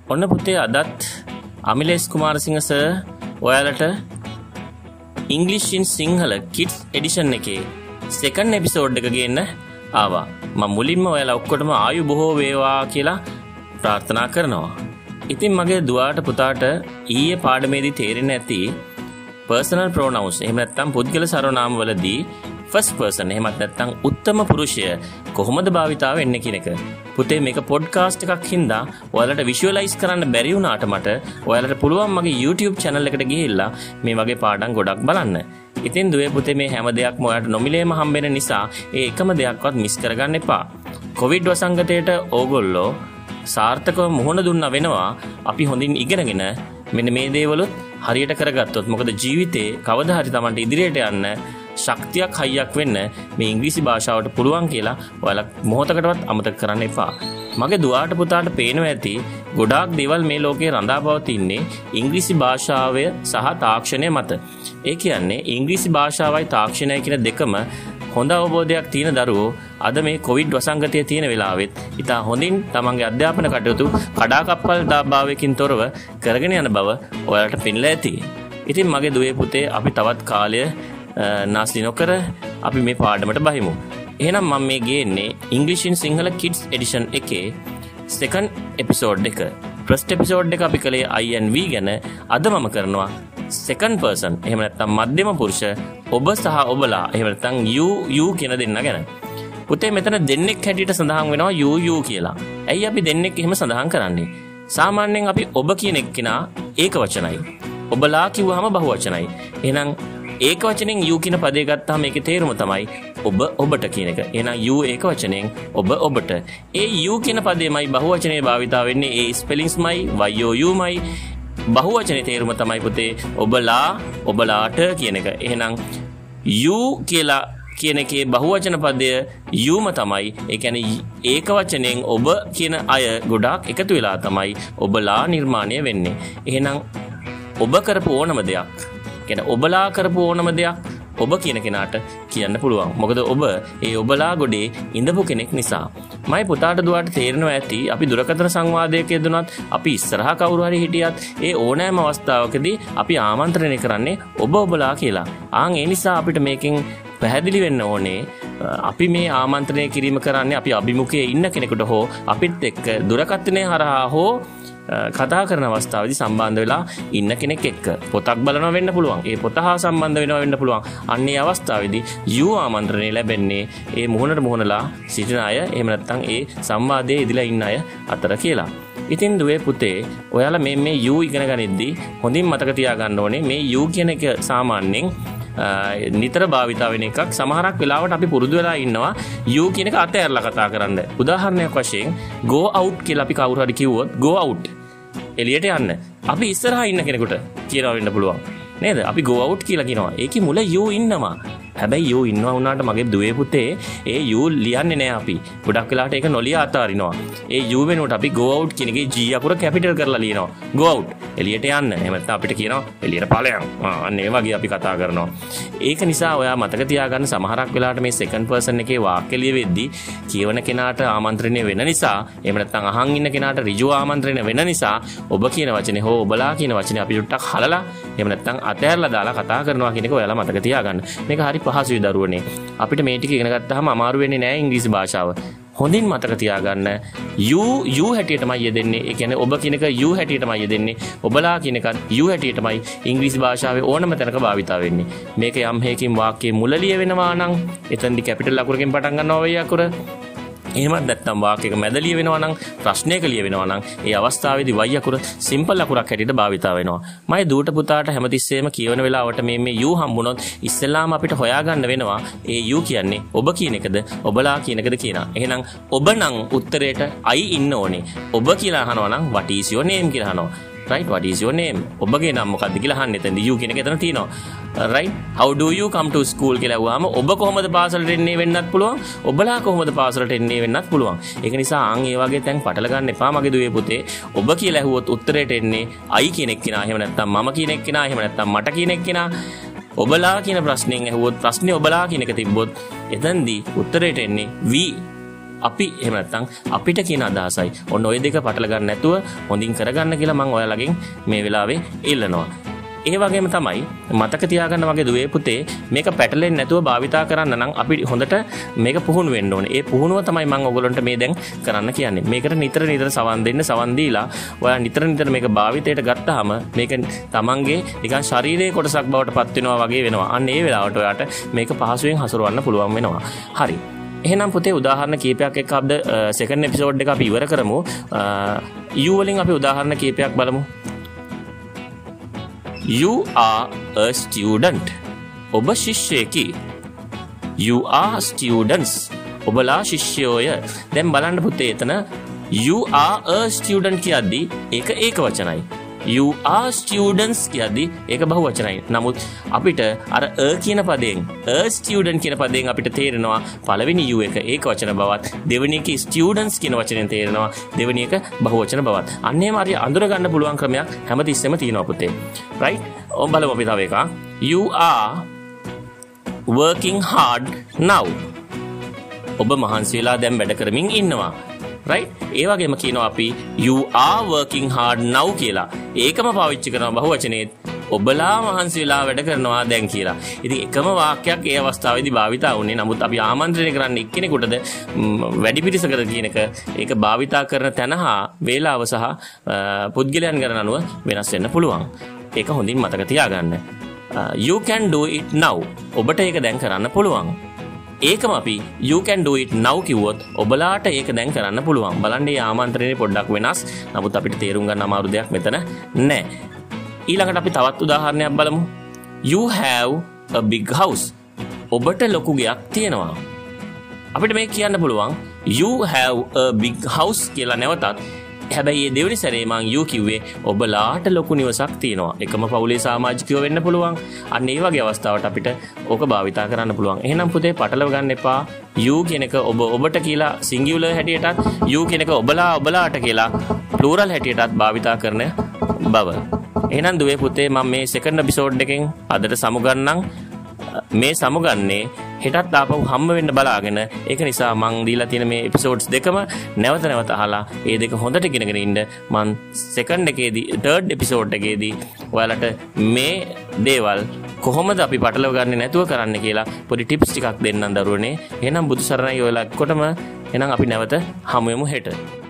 ඔන්න පුතේ අදත් අමිලේස් කුමාරසිංහ සර් ඔයාලට English in Sinhala Kids Edition එකේ second episode එක ගේන්න ආවා. මම මුලින්ම ඔයාලා ඔක්කොටම ආයු බොහෝ වේවා කියලා ප්‍රාර්ථනා කරනවා. ඉතින් මගේ දුවාට පුතාට ඊයේ පාඩමේදී තේරෙන්නේ නැති personal pronouns එහෙම නැත්නම් පුද්ගල සර්වනාම වලදී first person එහෙමත් නැත්නම් උත්තම පුරුෂය කොහොමද භාවිතා වෙන්නේ කියන එක. පුතේ මේක පොඩ්කාස්ට් එකක් හින්දා ඔයාලට විෂුවලයිස් කරන්න බැරි වුණාට මට ඔයාලට පුළුවන් මගේ YouTube channel එකට ගිහිල්ලා මේ වගේ පාඩම් ගොඩක් බලන්න. ඉතින් දුවේ පුතේ මේ හැම දෙයක්ම ඔයාලට නොමිලේම හම්බෙන නිසා ඒ එකම දෙයක්වත් මිස් කරගන්න එපා. කොවිඩ් වසංගතයට ඕගොල්ලෝ සාර්ථකව මුහුණ දුන්නා වෙනවා. අපි හොඳින් ඉගෙනගෙන මෙන්න මේ දේවලුත් හරියට කරගත්තොත් මොකද ජීවිතේ කවදා හරි Tamanට ඉදිරියට යන්න ශක්තියක් හයියක් වෙන්න මේ ඉංග්‍රීසි භාෂාවට පුළුවන් කියලා ඔයාලා මොහොතකටවත් අමතක කරන්න එපා. මගේ දුවාට පුතාට පේනවා ඇති ගොඩාක් දේවල් මේ ලෝකේ රඳා පවතින්නේ ඉංග්‍රීසි භාෂාව සහ තාක්ෂණය මත. ඒ කියන්නේ ඉංග්‍රීසි භාෂාවයි තාක්ෂණයයි කියන දෙකම හොඳ අවබෝධයක් තියෙන දරුවෝ අද මේ කොවිඩ් වසංගතයේ තියෙන වෙලාවෙත් ඉතා හොඳින් තමන්ගේ අධ්‍යාපන කටයුතු කඩාකප්පල් භාවයකින් තොරව කරගෙන යන බව ඔයාලට පෙන්ලා ඇති. ඉතින් මගේ දුවේ පුතේ අපි තවත් කාලය නාස්ති නොකර අපි මේ පාඩමට බහිමු. එහෙනම් මම මේ ගේන්නේ English in Sinhala Kids Edition එකේ second episode එක. first episode එක අපි කළේ I and we ගැන. අද මම කරනවා second person එහෙම නැත්නම් මධ්‍යම පුරුෂ ඔබ සහ ඔබලා එහෙම නැත්නම් you කියන දෙන්න ගැන. පුතේ මෙතන දෙන්නෙක් හැටියට සඳහන් වෙනවා you කියලා. ඇයි අපි දෙන්නෙක් එහෙම සඳහන් කරන්නේ? සාමාන්‍යයෙන් අපි ඔබ කියන එක්කෙනා ඒක වචනයි. ඔබලා කිව්වහම බහු වචනයි. එහෙනම් ඒක වචනෙන් you කියන පදේ ගත්තාම ඒකේ තේරුම තමයි ඔබ ඔබට කියන එක. එහෙනම් you ඒක වචනෙන් ඔබ ඔබට. ඒ you කියන පදේමයි බහු වචනේ භාවිතා වෙන්නේ. ඒ ස්පෙලිංස්මයි youමයි. බහු වචනේ තේරුම තමයි පුතේ ඔබලා ඔබලාට කියන එක. එහෙනම් you කියලා කියන එකේ බහු වචන පදය youම තමයි. ඒ කියන්නේ ඒක වචනෙන් ඔබ කියන අය ගොඩාක් එකතු වෙලා තමයි ඔබලා නිර්මාණය වෙන්නේ. එහෙනම් ඔබ කරපු ඕනම දෙයක් කියන්නේ ඔබලා කරපු ඕනම දෙයක් ඔබ කියන කෙනාට කියන්න පුළුවන්. මොකද ඔබ ඒ ඔබලා ගොඩේ ඉඳපු කෙනෙක් නිසා. මයි පුතාට දුවාට තේරෙනවා ඇති අපි දුරකථන සංවාදයක යෙදුනත් අපි ඉස්සරහා කවුරු හරි හිටියත් ඒ ඕනෑම අවස්ථාවකදී අපි ආමන්ත්‍රණය කරන්නේ ඔබ ඔබලා කියලා. ඒ නිසා අපිට මේකෙන් පැහැදිලි වෙන්න ඕනේ අපි මේ ආමන්ත්‍රණය කිරීම කරන්නේ අපි අභිමුඛයේ ඉන්න කෙනෙකුට හෝ අපිත් එක්ක දුරකථනය හරහා හෝ කතා කරන අවස්ථාවේදී සම්බන්ධ වෙලා ඉන්න කෙනෙක් එක්ක. පොතක් බලනවා වෙන්න පුළුවන්. ඒ පොත හා සම්බන්ධ වෙනවා වෙන්න පුළුවන්. අන්න ඒ අවස්ථාවේදී you ආමන්ත්‍රණය ලැබෙන්නේ ඒ මුහුණට මුහුණලා සිටින අය එහෙම නැත්නම් ඒ සංවාදයේ ඉදලා ඉන්න අය අතර කියලා. ඉතින් දුවේ පුතේ ඔයාලා මේ you ඉගෙන ගනිද්දී හොඳින් මතක තියාගන්න ඕනේ මේ you කියන එක සාමාන්‍යයෙන් නිතර භාවිතා වෙන එකක්. සමහරක් වෙලාවට අපි පුරුදු වෙලා ඉන්නවා you කියන එක අතහැරලා කතා කරන්න. උදාහරණයක් වශයෙන් go out කියලා අපි කවුරු හරි කිව්වොත් go out එළියට යන්න. අපි ඉස්සරහා ඉන්න කෙනෙකුට කියනවා වෙන්න පුළුවන් නේද? අපි go out කියලා කියනවා. ඒකේ මුල you ඉන්නවා. හැබැයි you ඉන්නවා වුණාට මගේ දුවේ පුතේ ඒ you ලියන්නේ නැහැ අපි. ගොඩක් වෙලාවට ඒක නොලිය අතාරිනවා. ඒ you වෙනුවට අපි go out කියන එකේ G අකුර කැපිටල් කරලා ලියනවා. go out එළියට යන්න. එහෙම නැත්නම් අපිට කියනවා එළියට ඵලයන්. අන්න ඒ වගේ අපි කතා කරනවා. ඒක නිසා ඔයා මතක තියාගන්න සමහරක් වෙලාවට මේ second person එකේ වාක්‍ය ලියවෙද්දී කියවන කෙනාට ආමන්ත්‍රණය වෙන නිසා එහෙම නැත්නම් අහන් ඉන්න කෙනාට ඍජු ආමන්ත්‍රණය වෙන නිසා ඔබ කියන වචනේ හෝ ඔබලා කියන වචනේ අපි ටුට්ටක් හලලා එහෙම නැත්නම් අතහැරලා දාලා කතා කරනවා කියන එක ඔයාලා මතක තියාගන්න. මේක හරි පහසුයි දරුවනේ. අපිට මේ ටික ඉගෙන ගත්තාම අමාරු වෙන්නේ නැහැ ඉංග්‍රීසි භාෂාව. හොඳින් මතක තියාගන්න you හැටියටමයි යෙදෙන්නේ. ඒ කියන්නේ ඔබ කියන එක you හැටියටමයි යෙදෙන්නේ. ඔබලා කියන එකත් you හැටියටමයි ඉංග්‍රීසි භාෂාවේ ඕනම තැනක භාවිතා වෙන්නේ. මේක යම් හේකින් වාක්‍යයේ මුල ලියවෙනවා නම් එතනදි කැපිටල් අකුරකින් පටන් ගන්නවා වෙයි අකුර. එහෙමත් නැත්නම් වාක්‍යයක මැද ලියවෙනවා නම් ප්‍රශ්නයක ලියවෙනවා නම් ඒ අවස්ථාවේදී y අකුර සිම්පල් අකුරක් හැටියට භාවිතා වෙනවා. මම දුවට පුතාට හැමතිස්සෙම කියවන වෙලාවට මේ you හම්බුනොත් ඉස්සෙල්ලාම අපිට හොයාගන්න වෙනවා ඒ you කියන්නේ ඔබ කියන එකද ඔබලා කියන එකද කියනවා. එහෙනම් ඔබ නම් උත්තරේට I ඉන්න ඕනේ. ඔබ කියලා අහනවා නම් what is your name කියලා අහනවා. right, what is your name? ඔබගේ නම මොකක්ද කියලා අහන්නේ. එතන you කියන එක එතන තියෙනවා. right, how do you come to school කියලා අහුවාම ඔබ කොහොමද පාසලට එන්නේ වෙන්නත් පුළුවන්. ඔබලා කොහොමද පාසලට එන්නේ වෙන්නත් පුළුවන්. ඒක නිසා ඒ වගේ තැන් පටල ගන්න එපා මගේ දුවේ පුතේ. ඔබ කියලා ඇහුවොත් උත්තරේට එන්නේ I කියන එක්කෙනා. එහෙම නැත්නම් මම කියන එක්කෙනා. එහෙම නැත්නම් මට කියන එක්කෙනා. ඔබලා කියන ප්‍රශ්نين ඇහුවොත් ප්‍රශ්නේ ඔබලා කියන එක තිබ්බොත් එතෙන්දී උත්තරේට එන්නේ we අපි එහෙම නැත්නම් අපිට කියන අදහසයි. ඔන්න ওই දෙක පටල ගන්න නැතුව හොඳින් කරගන්න කියලා මම ඔයාලගෙන් මේ වෙලාවේ ඉල්ලනවා. ඒ වගේම තමයි මතක තියාගන්න වගේ දුවේ පුතේ මේක පැටලෙන්නේ නැතුව භාවිතා කරන්න නම් අපි හොඳට මේක පුහුණු වෙන්න ඕනේ. ඒ පුහුණුව තමයි මම ඔයගොල්ලන්ට මේ දැන් කරන්න කියන්නේ. මේකට නිතර සවන් දෙන්න සවන් දීලා ඔයා නිතර මේක භාවිතයට ගත්තාම මේක තමන්ගේ නිකන් ශරීරයේ කොටසක් බවට පත් වෙනවා වගේ වෙනවා. අන්න ඒ වෙලාවට ඔයාට මේක පහසුවෙන් හසුරවන්න පුළුවන් වෙනවා. හරි. එහෙනම් පුතේ උදාහරණ කීපයක් එක්ක අපද සෙකන්ඩ් එපිසෝඩ් එක අපි ඉවර කරමු. you වලින් අපි උදාහරණ කීපයක් බලමු. You are a student. ඔබ ශිෂ්‍යයෙකි. You are students. ඔබලා ශිෂ්‍යයෝය. දැන් බලන්න පුතේ එතන you are a student කියද්දි ඒක ඒක වචනයි. You are students කියද්දි ඒක බහු වචනයි. නමුත් අපිට අර a කියන පදයෙන් a student කියන පදයෙන් අපිට තේරෙනවා පළවෙනි you එක ඒක වචන බවත් දෙවෙනි එක students කියන වචනෙන් තේරෙනවා දෙවෙනි එක බහු වචන බවත්. අන්න එහෙම හරි අඳුර ගන්න පුළුවන් ක්‍රමයක් හැමතිස්සෙම තියෙනවා පුතේ. right? ඔන්න බලමු අපි තව එකක්. You are working hard now. ඔබ මහන්සි වෙලා දැන් වැඩ කරමින් ඉන්නවා. right? ඒ වගේම කියනවා අපි you are working hard now කියලා. ඒකම පාවිච්චි කරනවා බහු වචනේත් ඔබලා මහන්සි වෙලා වැඩ කරනවා දැන් කියලා. ඉතින් එකම වාක්‍යයක් ඒ අවස්ථාවේදී භාවිතා වුණේ. නමුත් අපි ආමන්ත්‍රණය කරන්නේ එක්කෙනෙකුටද වැඩි පිරිසකට කියන එක ඒක භාවිතා කරන තැන හා වේලාව සහ පුද්ගලයන් ගණන අනුව වෙනස් වෙන්න පුළුවන්. ඒක හොඳින් මතක තියාගන්න. You can do it now. ඔබට ඒක දැන් කරන්න පුළුවන්. ඒකම අපි you can do it now කිව්වොත් ඔබලාට ඒක දැන් කරන්න පුළුවන්. බලන්න මේ ආමන්ත්‍රණේ පොඩ්ඩක් වෙනස්. නමුත් අපිට තේරුම් ගන්න අමාරු දෙයක් මෙතන නැහැ. ඊළඟට අපි තවත් උදාහරණයක් බලමු. You have a big house. ඔබට ලොකු ගෙයක් තියෙනවා. අපිට මේක කියන්න පුළුවන් you have a big house කියලා නැවතත්. හැබැයි මේ දෙවෙනි සැරේ මං you කිව්වේ ඔබලාට ලොකු නිවසක් තියෙනවා. එකම පවුලේ සමාජිකයෝ වෙන්න පුළුවන්. අන්න ඒ වගේ අවස්ථාවට අපිට ඕක භාවිතා කරන්න පුළුවන්. එහෙනම් පුතේ පටලව ගන්න එපා. you කියන එක ඔබට කියලා සිංගියුලර් හැටියටත් you කියන එක ඔබලාට කියලා ප්ලූරල් හැටියටත් භාවිතා කරන බව. එහෙනම් දුවේ පුතේ මම මේ සෙකන්ඩ් එපිසෝඩ් එකෙන් අදට සමුගන්නම්. මේ සමුගන්නේ හෙටත් ආපහු හම්බ වෙන්න බලාගෙන. ඒක නිසා මං දීලා තියෙන මේ එපිසෝඩ්ස් දෙකම නැවත අහලා ඒ දෙක හොඳට ඉගෙනගෙන ඉන්න. මං සෙකන්ඩ් එකේදී තර්ඩ් එපිසෝඩ් එකේදී ඔයාලට මේ දේවල් කොහොමද අපි පටලව ගන්නේ නැතුව කරන්න කියලා පොඩි ටිප්ස් ටිකක් දෙන්නම් දරුවනේ. එහෙනම් බුදු සරණයි ඔයාලා එක්කොටම. එහෙනම් අපි නැවත හමු වෙමු හෙට.